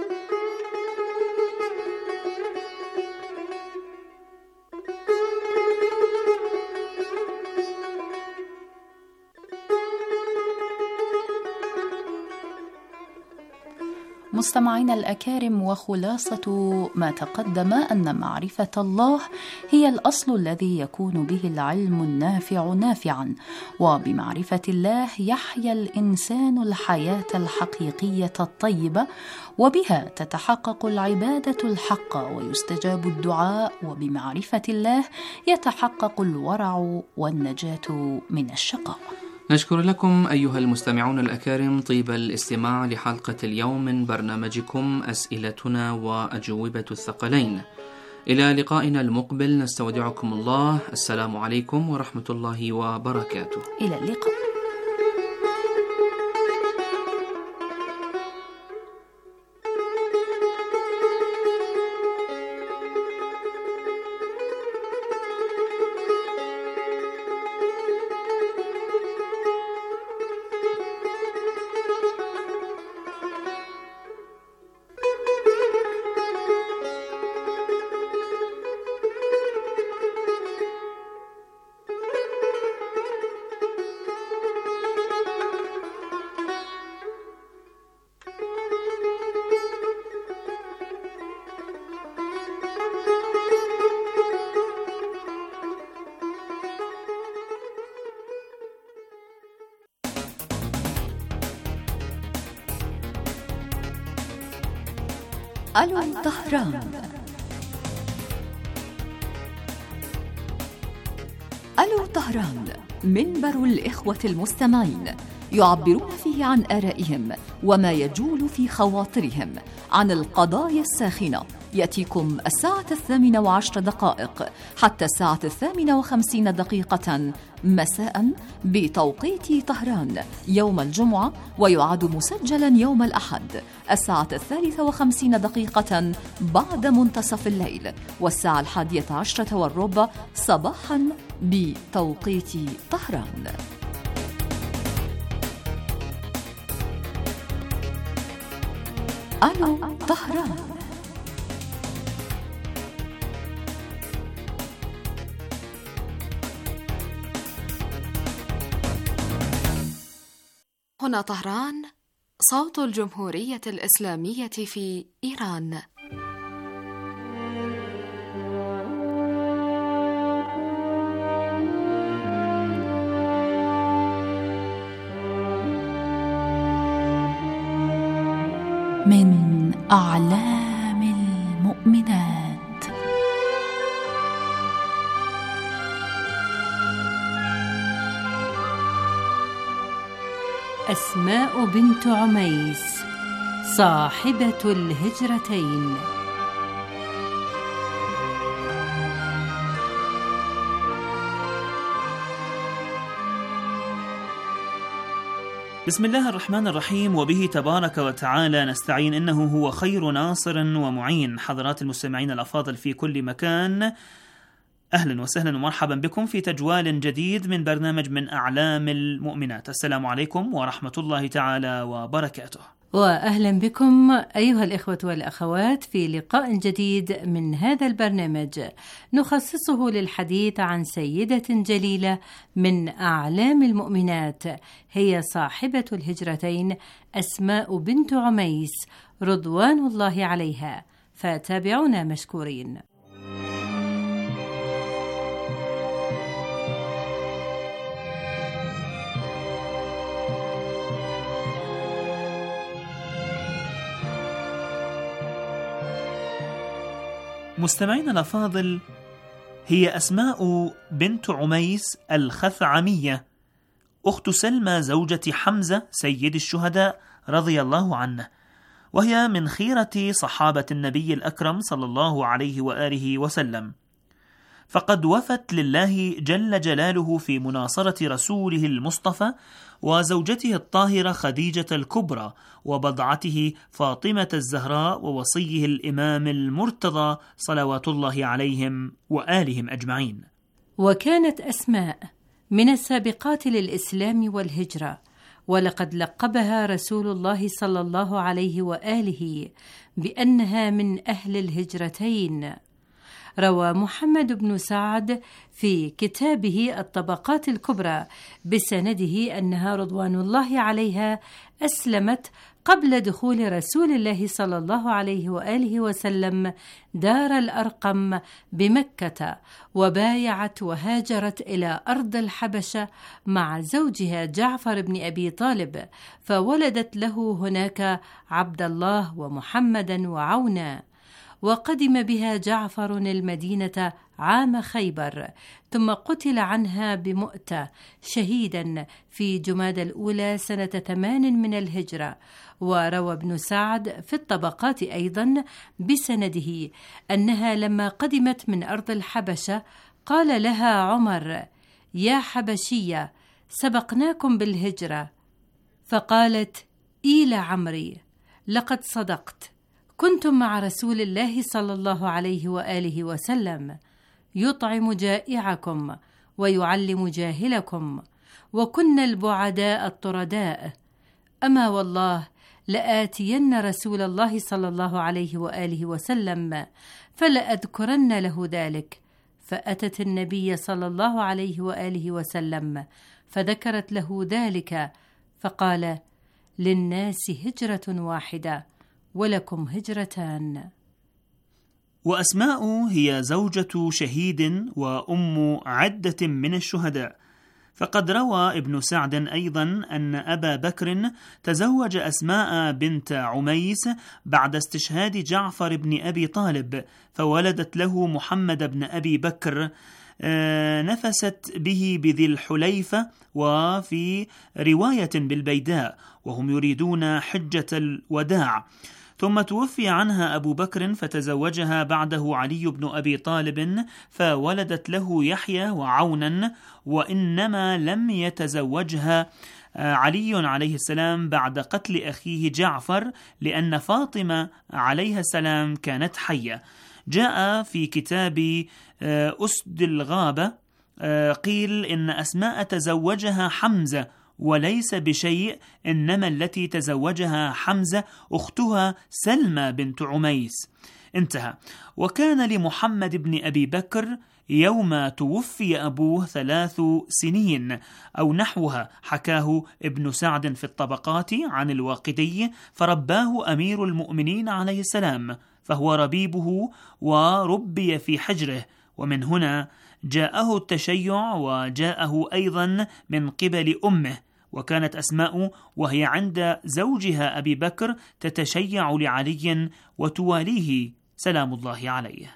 مستمعينا الأكارم، وخلاصة ما تقدم أن معرفة الله هي الأصل الذي يكون به العلم النافع نافعا، وبمعرفة الله يحيا الإنسان الحياة الحقيقية الطيبة، وبها تتحقق العبادة الحقة ويستجاب الدعاء، وبمعرفة الله يتحقق الورع والنجاة من الشقاء. نشكر لكم أيها المستمعون الأكارم طيب الاستماع لحلقة اليوم من برنامجكم أسئلتنا وأجوبة الثقلين. إلى لقائنا المقبل نستودعكم الله. السلام عليكم ورحمة الله وبركاته. إلى اللقاء. ألو طهران. ألو طهران منبر الإخوة المستمعين، يعبرون فيه عن آرائهم وما يجول في خواطرهم عن القضايا الساخنة. يأتيكم الساعة الثامنة وعشر دقائق حتى الساعة الثامنة وخمسين دقيقة مساء بتوقيت طهران يوم الجمعة، ويعاد مسجلا يوم الأحد الساعة الثالثة وخمسين دقيقة بعد منتصف الليل، والساعة الحادية عشرة والربع صباحا بتوقيت طهران. ألو طهران. هنا طهران، صوت الجمهورية الإسلامية في إيران. من أعلام المؤمنات. أسماء بنت عميس صاحبة الهجرتين. بسم الله الرحمن الرحيم، وبه تبارك وتعالى نستعين، إنه هو خير ناصر ومعين. حضرات المستمعين الأفاضل في كل مكان، أهلا وسهلا ومرحبا بكم في تجوال جديد من برنامج من أعلام المؤمنات. السلام عليكم ورحمة الله تعالى وبركاته. وأهلا بكم أيها الإخوة والأخوات في لقاء جديد من هذا البرنامج نخصصه للحديث عن سيدة جليلة من أعلام المؤمنات، هي صاحبة الهجرتين أسماء بنت عميس رضوان الله عليها، فتابعونا مشكورين. مستمعينا الأفاضل، هي أسماء بنت عميس الخثعمية أخت سلمى زوجة حمزة سيد الشهداء رضي الله عنه، وهي من خيرة صحابة النبي الأكرم صلى الله عليه وآله وسلم، فقد وفت لله جل جلاله في مناصرة رسوله المصطفى وزوجته الطاهرة خديجة الكبرى وبضعته فاطمة الزهراء ووصيه الإمام المرتضى صلوات الله عليهم وآلهم أجمعين. وكانت أسماء من السابقات للإسلام والهجرة، ولقد لقبها رسول الله صلى الله عليه وآله بأنها من أهل الهجرتين. روى محمد بن سعد في كتابه الطبقات الكبرى بسنده أنها رضوان الله عليها أسلمت قبل دخول رسول الله صلى الله عليه وآله وسلم دار الأرقم بمكة، وبايعت وهاجرت إلى أرض الحبشة مع زوجها جعفر بن أبي طالب، فولدت له هناك عبد الله ومحمدا وعونا. وقدم بها جعفر المدينة عام خيبر، ثم قتل عنها بمؤتة شهيدا في جمادى الأولى سنة ثمان من الهجرة. وروى ابن سعد في الطبقات أيضا بسنده أنها لما قدمت من أرض الحبشة قال لها عمر: يا حبشية سبقناكم بالهجرة، فقالت: إيل عمري لقد صدقت، كنتم مع رسول الله صلى الله عليه وآله وسلم يطعم جائعكم ويعلم جاهلكم، وكنا البعداء الطرداء، أما والله لآتين رسول الله صلى الله عليه وآله وسلم فلأذكرن له ذلك. فأتت النبي صلى الله عليه وآله وسلم فذكرت له ذلك، فقال: للناس هجرة واحدة ولكم هجرتان. وأسماء هي زوجة شهيد وأم عدة من الشهداء، فقد روى ابن سعد أيضا أن أبا بكر تزوج أسماء بنت عميس بعد استشهاد جعفر بن أبي طالب، فولدت له محمد بن أبي بكر، نفست به بذي الحليفة، وفي رواية بالبيداء، وهم يريدون حجة الوداع. ثم توفي عنها أبو بكر فتزوجها بعده علي بن أبي طالب، فولدت له يحيى وعونا، وإنما لم يتزوجها علي عليه السلام بعد قتل أخيه جعفر، لأن فاطمة عليها السلام كانت حية. جاء في كتاب أسد الغابة قيل إن أسماء تزوجها حمزة وليس بشيء، إنما التي تزوجها حمزة أختها سلمى بنت عميس. انتهى. وكان لمحمد بن أبي بكر يوم توفي أبوه ثلاث سنين أو نحوها، حكاه ابن سعد في الطبقات عن الواقدي، فرباه أمير المؤمنين عليه السلام، فهو ربيبه وربي في حجره، ومن هنا جاءه التشيع، وجاءه أيضا من قبل أمه. وكانت أسماء وهي عند زوجها أبي بكر تتشيع لعلي وتواليه سلام الله عليه.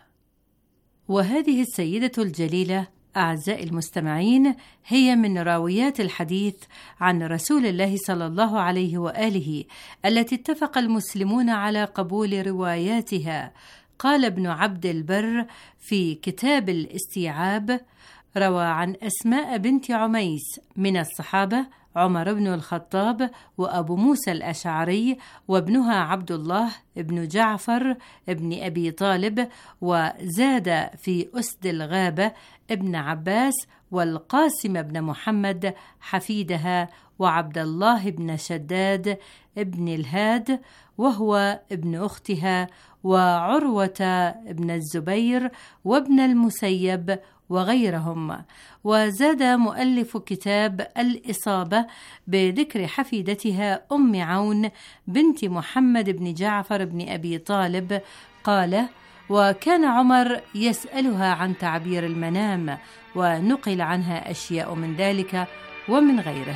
وهذه السيدة الجليلة أعزائي المستمعين هي من راويات الحديث عن رسول الله صلى الله عليه وآله التي اتفق المسلمون على قبول رواياتها. قال ابن عبد البر في كتاب الاستيعاب: روى عن أسماء بنت عميس من الصحابة عمر بن الخطاب وأبو موسى الأشعري وابنها عبد الله ابن جعفر ابن أبي طالب، وزاد في أسد الغابة ابن عباس والقاسم بن محمد حفيدها، وعبد الله بن شداد ابن الهاد وهو ابن أختها، وعروة بن الزبير وابن المسيب وغيرهم. وزاد مؤلف كتاب الإصابة بذكر حفيدتها أم عون بنت محمد بن جعفر بن أبي طالب، قال: وكان عمر يسألها عن تعبير المنام، ونقل عنها أشياء من ذلك ومن غيره.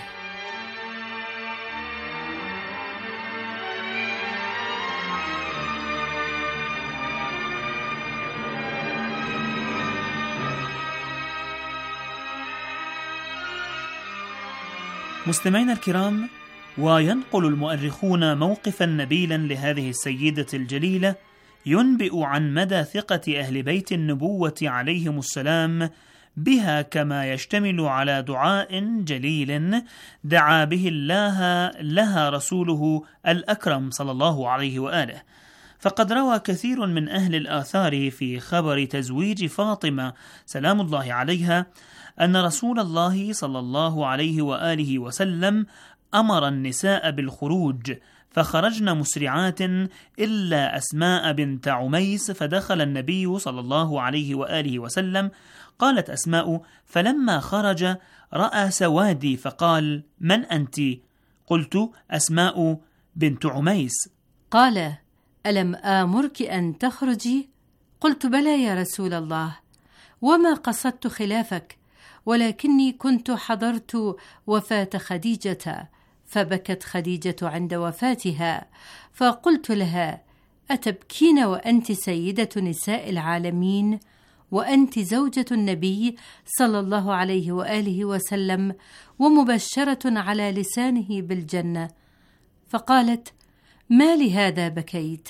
مستمعينا الكرام، وينقل المؤرخون موقفا نبيلا لهذه السيدة الجليلة ينبئ عن مدى ثقة أهل بيت النبوة عليهم السلام بها، كما يشتمل على دعاء جليل دعا به الله لها رسوله الأكرم صلى الله عليه وآله. فقد روى كثير من أهل الآثار في خبر تزويج فاطمة سلام الله عليها أن رسول الله صلى الله عليه وآله وسلم أمر النساء بالخروج، فخرجن مسرعات إلا أسماء بنت عميس، فدخل النبي صلى الله عليه وآله وسلم. قالت أسماء: فلما خرج رأى سوادي فقال: من أنت؟ قلت: أسماء بنت عميس. قال: ألم آمرك أن تخرجي؟ قلت: بلى يا رسول الله، وما قصدت خلافك، ولكني كنت حضرت وفاة خديجة، فبكت خديجة عند وفاتها، فقلت لها: أتبكين وأنت سيدة نساء العالمين، وأنت زوجة النبي صلى الله عليه وآله وسلم، ومبشرة على لسانه بالجنة؟ فقالت: ما لهذا بكيت؟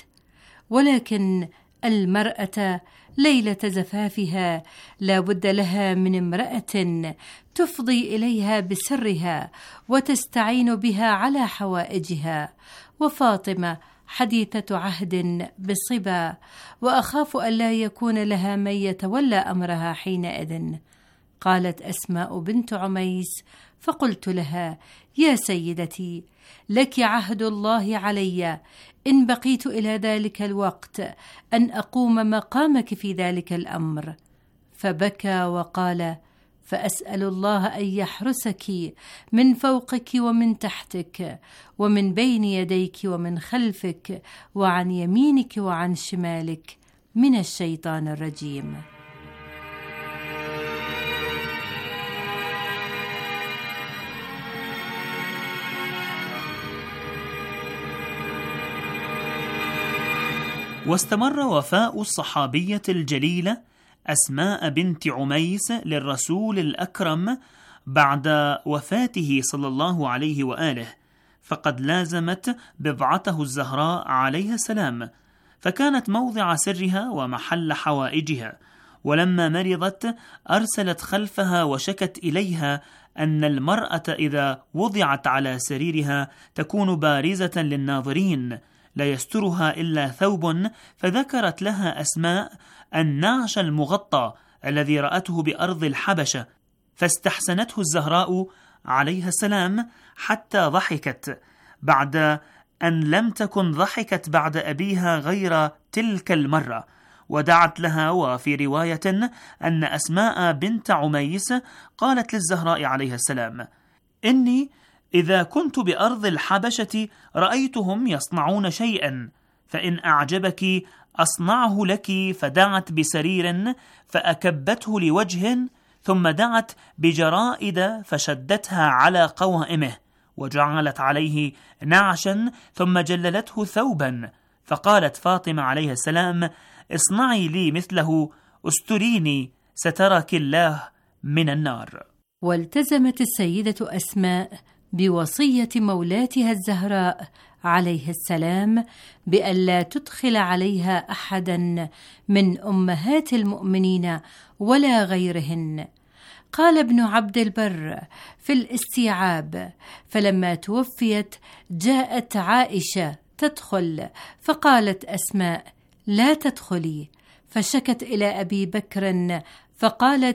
ولكن المرأة ليلة زفافها لا بد لها من امرأة تفضي إليها بسرها وتستعين بها على حوائجها، وفاطمة حديثة عهد بصبا، وأخاف ألا يكون لها من يتولى أمرها حينئذ. قالت أسماء بنت عميس: فقلت لها: يا سيدتي، لك عهد الله علي إن بقيت إلى ذلك الوقت أن أقوم مقامك في ذلك الأمر. فبكى وقال: فأسأل الله أن يحرسك من فوقك ومن تحتك، ومن بين يديك ومن خلفك، وعن يمينك وعن شمالك، من الشيطان الرجيم. واستمر وفاء الصحابية الجليلة أسماء بنت عميس للرسول الأكرم بعد وفاته صلى الله عليه وآله، فقد لازمت بضعته الزهراء عليها السلام، فكانت موضع سرها ومحل حوائجها. ولما مرضت أرسلت خلفها وشكت إليها أن المرأة إذا وضعت على سريرها تكون بارزة للناظرين لا يسترها إلا ثوب، فذكرت لها أسماء النعش المغطى الذي رأته بأرض الحبشة، فاستحسنته الزهراء عليها السلام حتى ضحكت، بعد أن لم تكن ضحكت بعد أبيها غير تلك المرة، ودعت لها. وفي رواية أن أسماء بنت عميس قالت للزهراء عليها السلام: إني إذا كنت بأرض الحبشة رأيتهم يصنعون شيئا، فإن أعجبك أصنعه لك. فدعت بسرير فأكبته لوجه، ثم دعت بجرائد فشدتها على قوائمه، وجعلت عليه نعشا، ثم جللته ثوبا. فقالت فاطمة عليه السلام: اصنعي لي مثله، استريني سترك الله من النار. والتزمت السيدة أسماء بوصية مولاتها الزهراء عليه السلام بألا تدخل عليها أحدا من أمهات المؤمنين ولا غيرهن. قال ابن عبد البر في الاستيعاب: فلما توفيت جاءت عائشة تدخل، فقالت أسماء: لا تدخلي، فشكت إلى أبي بكر، فقالت: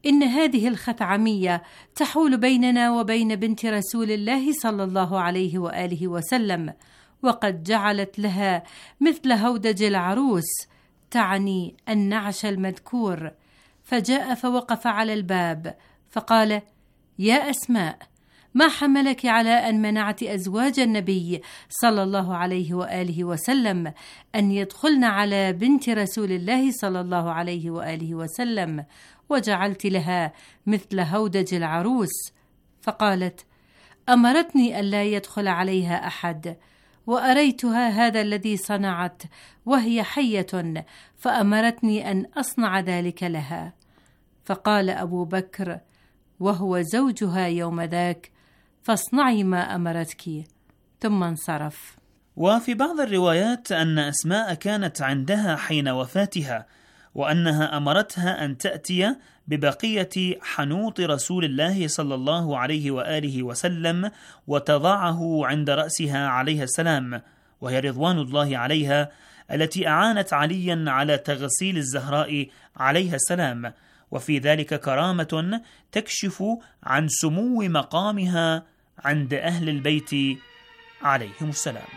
إن هذه الخثعمية تحول بيننا وبين بنت رسول الله صلى الله عليه وآله وسلم، وقد جعلت لها مثل هودج العروس، تعني النعش المذكور. فجاء فوقف على الباب فقال: يا أسماء، ما حملك على أن منعت أزواج النبي صلى الله عليه وآله وسلم أن يدخلن على بنت رسول الله صلى الله عليه وآله وسلم، وجعلت لها مثل هودج العروس؟ فقالت: أمرتني ألا يدخل عليها أحد، وأريتها هذا الذي صنعت وهي حية، فأمرتني أن أصنع ذلك لها. فقال أبو بكر وهو زوجها يوم ذاك: فاصنعي ما أمرتك، ثم انصرف. وفي بعض الروايات أن أسماء كانت عندها حين وفاتها، وأنها أمرتها أن تأتي ببقية حنوط رسول الله صلى الله عليه وآله وسلم وتضعه عند رأسها عليه السلام، وهي رضوان الله عليها التي أعانت عليا على تغسيل الزهراء عليها السلام، وفي ذلك كرامة تكشف عن سمو مقامها عند أهل البيت عليهم السلام.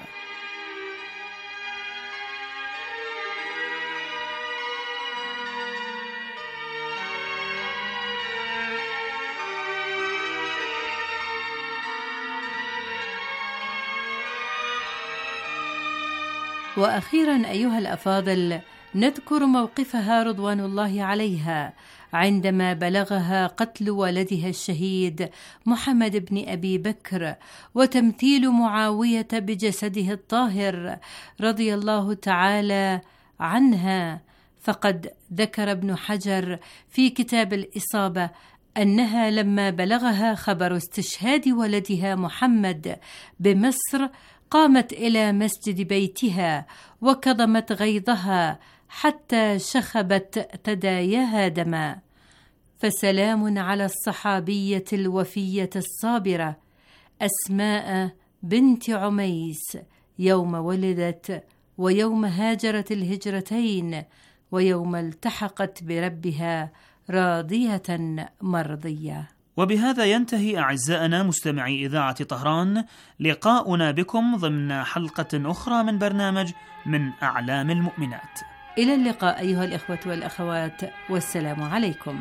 وأخيرا أيها الأفاضل، نذكر موقفها رضوان الله عليها عندما بلغها قتل ولدها الشهيد محمد بن أبي بكر وتمثيل معاوية بجسده الطاهر رضي الله تعالى عنها. فقد ذكر ابن حجر في كتاب الإصابة أنها لما بلغها خبر استشهاد ولدها محمد بمصر قامت إلى مسجد بيتها وكظمت غيظها حتى شخبت ثداياها دما. فسلام على الصحابية الوفية الصابرة أسماء بنت عميس، يوم ولدت ويوم هاجرت الهجرتين ويوم التحقت بربها راضية مرضية. وبهذا ينتهي أعزائنا مستمعي إذاعة طهران لقاؤنا بكم ضمن حلقة أخرى من برنامج من أعلام المؤمنات. إلى اللقاء أيها الإخوة والأخوات، والسلام عليكم.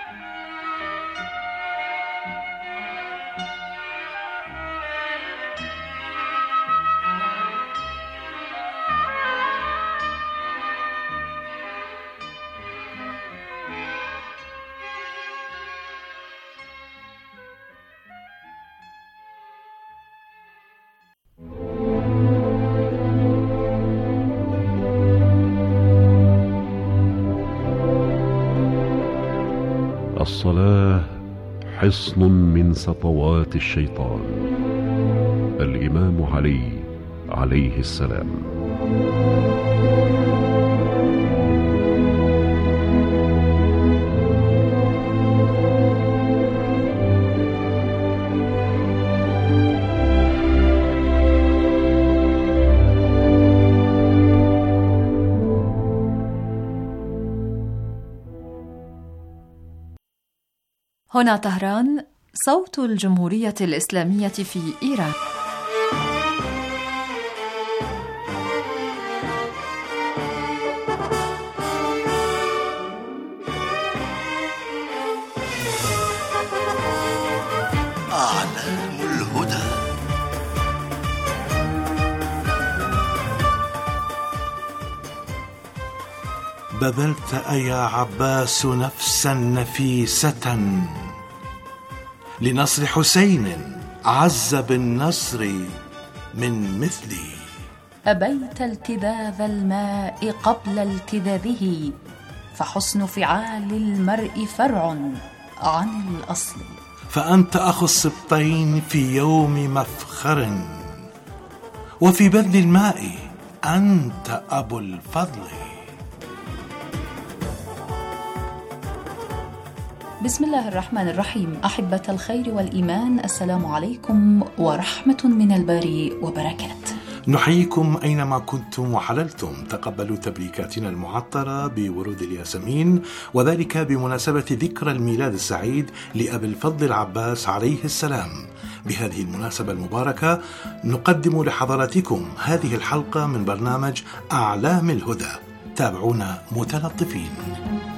الصلاة حصن من سطوات الشيطان. الإمام علي عليه السلام. هنا طهران، صوت الجمهورية الإسلامية في إيران. أعلام الهدى. بذلت أيا عباس نفسا نفيسة لنصر حسين عز بالنصر من مثلي. أبيت التذاذ الماء قبل التذاذه، فحسن فعال المرء فرع عن الأصل. فأنت أخو السبطين في يوم مفخر، وفي بذل الماء أنت أبو الفضل. بسم الله الرحمن الرحيم. أحبة الخير والإيمان، السلام عليكم ورحمة من الباري وبركاته. نحييكم أينما كنتم وحللتم. تقبلوا تبريكاتنا المعطرة بورود الياسمين، وذلك بمناسبة ذكرى الميلاد السعيد لأبي الفضل العباس عليه السلام. بهذه المناسبة المباركة نقدم لحضراتكم هذه الحلقة من برنامج أعلام الهدى. تابعونا متلطفين.